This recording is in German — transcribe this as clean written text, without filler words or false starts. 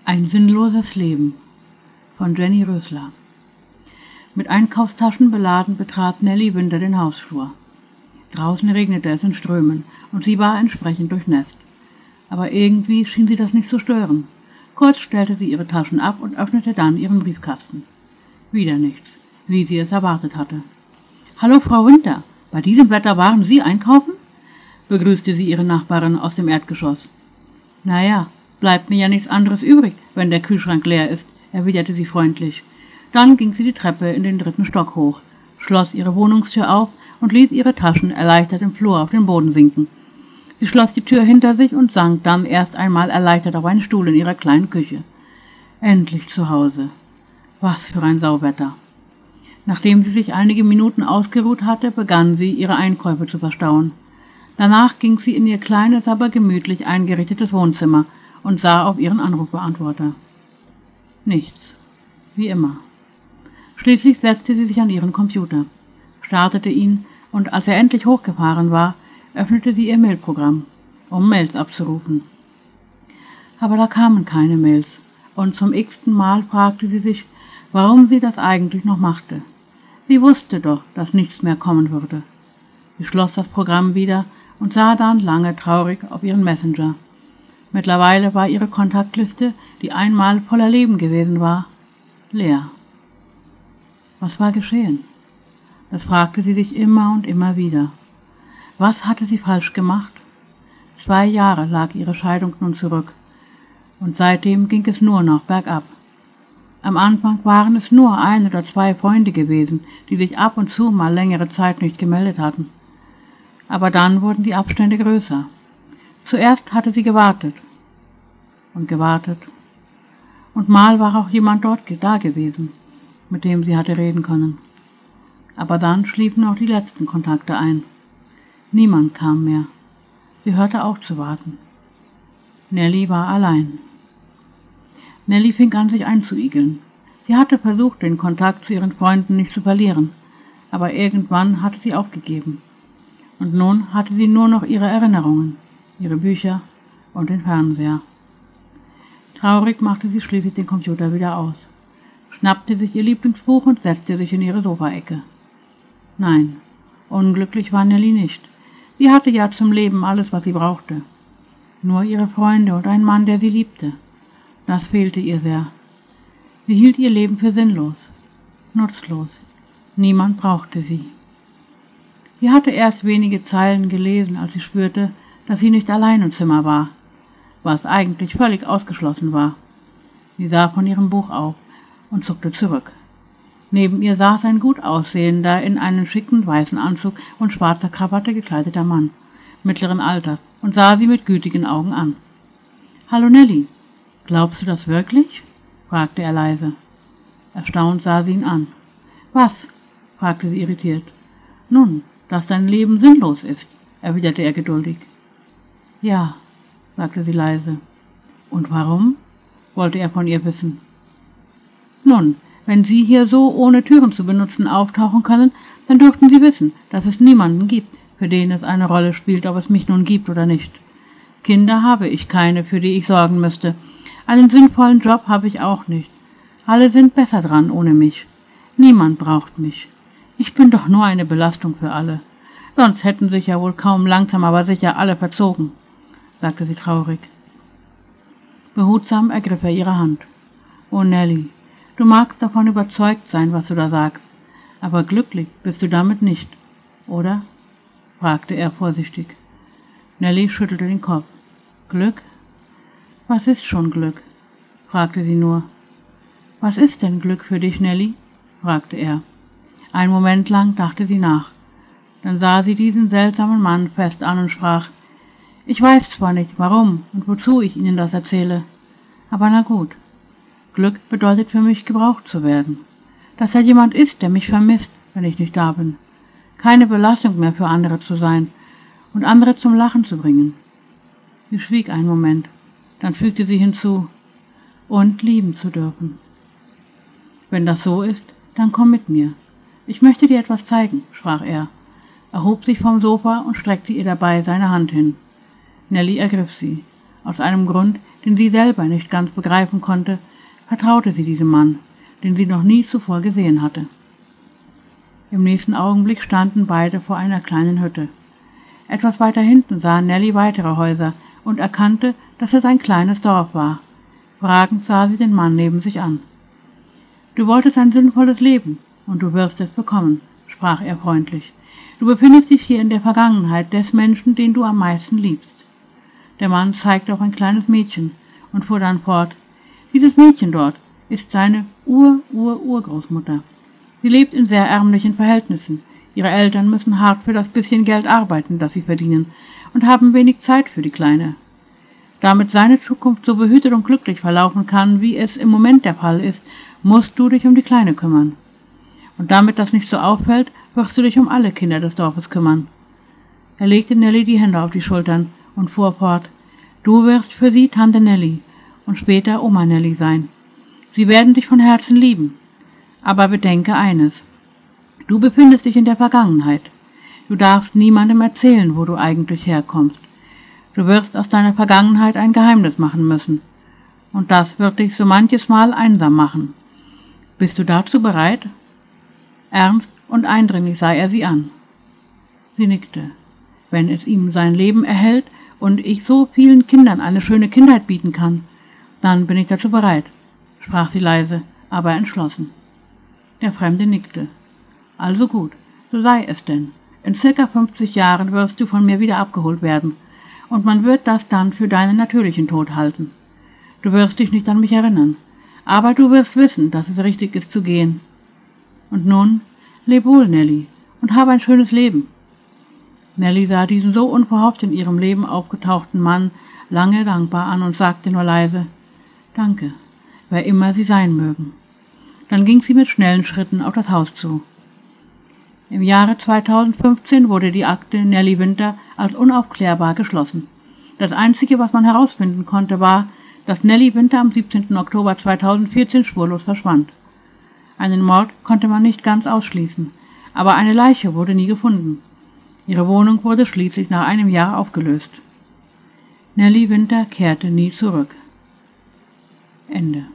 Ein sinnloses Leben von Jenny Rösler. Mit Einkaufstaschen beladen betrat Nelly Winter den Hausflur. Draußen regnete es in Strömen und sie war entsprechend durchnässt. Aber irgendwie schien sie das nicht zu stören. Kurz stellte sie ihre Taschen ab und öffnete dann ihren Briefkasten. Wieder nichts, wie sie es erwartet hatte. »Hallo, Frau Winter, bei diesem Wetter waren Sie einkaufen?« begrüßte sie ihre Nachbarin aus dem Erdgeschoss. »Naja, bleibt mir ja nichts anderes übrig, wenn der Kühlschrank leer ist«, erwiderte sie freundlich. Dann ging sie die Treppe in den 3. Stock hoch, schloss ihre Wohnungstür auf und ließ ihre Taschen erleichtert im Flur auf den Boden sinken. Sie schloss die Tür hinter sich und sank dann erst einmal erleichtert auf einen Stuhl in ihrer kleinen Küche. Endlich zu Hause. Was für ein Sauwetter. Nachdem sie sich einige Minuten ausgeruht hatte, begann sie, ihre Einkäufe zu verstauen. Danach ging sie in ihr kleines, aber gemütlich eingerichtetes Wohnzimmer und sah auf ihren Anrufbeantworter. Nichts. Wie immer. Schließlich setzte sie sich an ihren Computer, startete ihn und als er endlich hochgefahren war, öffnete sie ihr Mailprogramm, um Mails abzurufen. Aber da kamen keine Mails und zum x-ten Mal fragte sie sich, warum sie das eigentlich noch machte. Sie wusste doch, dass nichts mehr kommen würde. Sie schloss das Programm wieder und sah dann lange traurig auf ihren Messenger. Mittlerweile war ihre Kontaktliste, die einmal voller Leben gewesen war, leer. Was war geschehen? Das fragte sie sich immer und immer wieder. Was hatte sie falsch gemacht? 2 Jahre lag ihre Scheidung nun zurück, und seitdem ging es nur noch bergab. Am Anfang waren es nur 1 oder 2 Freunde gewesen, die sich ab und zu mal längere Zeit nicht gemeldet hatten. Aber dann wurden die Abstände größer. Zuerst hatte sie gewartet und gewartet. Und mal war auch jemand dort da gewesen, mit dem sie hatte reden können. Aber dann schliefen auch die letzten Kontakte ein. Niemand kam mehr. Sie hörte auf zu warten. Nelly war allein. Nelly fing an, sich einzuigeln. Sie hatte versucht, den Kontakt zu ihren Freunden nicht zu verlieren, aber irgendwann hatte sie aufgegeben. Und nun hatte sie nur noch ihre Erinnerungen, ihre Bücher und den Fernseher. Traurig machte sie schließlich den Computer wieder aus, schnappte sich ihr Lieblingsbuch und setzte sich in ihre Sofaecke. Nein, unglücklich war Nelly nicht. Sie hatte ja zum Leben alles, was sie brauchte. Nur ihre Freunde und ein Mann, der sie liebte. Das fehlte ihr sehr. Sie hielt ihr Leben für sinnlos, nutzlos. Niemand brauchte sie. Sie hatte erst wenige Zeilen gelesen, als sie spürte, dass sie nicht allein im Zimmer war, was eigentlich völlig ausgeschlossen war. Sie sah von ihrem Buch auf und zuckte zurück. Neben ihr saß ein gut aussehender, in einen schicken weißen Anzug und schwarzer Krawatte gekleideter Mann, mittleren Alters, und sah sie mit gütigen Augen an. »Hallo Nelly, glaubst du das wirklich?« fragte er leise. Erstaunt sah sie ihn an. »Was?« fragte sie irritiert. »Nun, dass dein Leben sinnlos ist«, erwiderte er geduldig. »Ja«, sagte sie leise. »Und warum?« wollte er von ihr wissen. »Nun, wenn Sie hier so ohne Türen zu benutzen auftauchen können, dann dürften Sie wissen, dass es niemanden gibt, für den es eine Rolle spielt, ob es mich nun gibt oder nicht. Kinder habe ich keine, für die ich sorgen müsste. Einen sinnvollen Job habe ich auch nicht. Alle sind besser dran ohne mich. Niemand braucht mich. Ich bin doch nur eine Belastung für alle. Sonst hätten sich ja wohl kaum langsam aber sicher alle verzogen«, sagte sie traurig. Behutsam ergriff er ihre Hand. »Oh Nelly, du magst davon überzeugt sein, was du da sagst, aber glücklich bist du damit nicht, oder?« fragte er vorsichtig. Nelly schüttelte den Kopf. »Glück? Was ist schon Glück?« fragte sie nur. »Was ist denn Glück für dich, Nelly?« fragte er. Einen Moment lang dachte sie nach. Dann sah sie diesen seltsamen Mann fest an und sprach: »Ich weiß zwar nicht, warum und wozu ich Ihnen das erzähle, aber na gut. Glück bedeutet für mich, gebraucht zu werden. Dass da jemand ist, der mich vermisst, wenn ich nicht da bin. Keine Belastung mehr für andere zu sein und andere zum Lachen zu bringen.« Sie schwieg einen Moment, dann fügte sie hinzu: »Und lieben zu dürfen.« »Wenn das so ist, dann komm mit mir. Ich möchte dir etwas zeigen«, sprach er, erhob sich vom Sofa und streckte ihr dabei seine Hand hin. Nelly ergriff sie, aus einem Grund, den sie selber nicht ganz begreifen konnte, vertraute sie diesem Mann, den sie noch nie zuvor gesehen hatte. Im nächsten Augenblick standen beide vor einer kleinen Hütte. Etwas weiter hinten sah Nelly weitere Häuser und erkannte, dass es ein kleines Dorf war. Fragend sah sie den Mann neben sich an. »Du wolltest ein sinnvolles Leben, und du wirst es bekommen«, sprach er freundlich. »Du befindest dich hier in der Vergangenheit des Menschen, den du am meisten liebst.« Der Mann zeigte auf ein kleines Mädchen und fuhr dann fort. »Dieses Mädchen dort ist seine Urgroßmutter. Sie lebt in sehr ärmlichen Verhältnissen. Ihre Eltern müssen hart für das bisschen Geld arbeiten, das sie verdienen, und haben wenig Zeit für die Kleine. Damit seine Zukunft so behütet und glücklich verlaufen kann, wie es im Moment der Fall ist, musst du dich um die Kleine kümmern. Und damit das nicht so auffällt, wirst du dich um alle Kinder des Dorfes kümmern.« Er legte Nelly die Hände auf die Schultern und fuhr fort. »Du wirst für sie Tante Nelly und später Oma Nelly sein. Sie werden dich von Herzen lieben. Aber bedenke eines. Du befindest dich in der Vergangenheit. Du darfst niemandem erzählen, wo du eigentlich herkommst. Du wirst aus deiner Vergangenheit ein Geheimnis machen müssen. Und das wird dich so manches Mal einsam machen. Bist du dazu bereit?« Ernst und eindringlich sah er sie an. Sie nickte. »Wenn es ihm sein Leben erhält und ich so vielen Kindern eine schöne Kindheit bieten kann, dann bin ich dazu bereit«, sprach sie leise, aber entschlossen. Der Fremde nickte. »Also gut, so sei es denn. In circa 50 Jahren wirst du von mir wieder abgeholt werden, und man wird das dann für deinen natürlichen Tod halten. Du wirst dich nicht an mich erinnern, aber du wirst wissen, dass es richtig ist zu gehen. Und nun, leb wohl, Nelly, und hab ein schönes Leben.« Nelly sah diesen so unverhofft in ihrem Leben aufgetauchten Mann lange dankbar an und sagte nur leise, »Danke, wer immer Sie sein mögen.« Dann ging sie mit schnellen Schritten auf das Haus zu. Im Jahre 2015 wurde die Akte Nelly Winter als unaufklärbar geschlossen. Das Einzige, was man herausfinden konnte, war, dass Nelly Winter am 17. Oktober 2014 spurlos verschwand. Einen Mord konnte man nicht ganz ausschließen, aber eine Leiche wurde nie gefunden. Ihre Wohnung wurde schließlich nach einem Jahr aufgelöst. Nelly Winter kehrte nie zurück. Ende.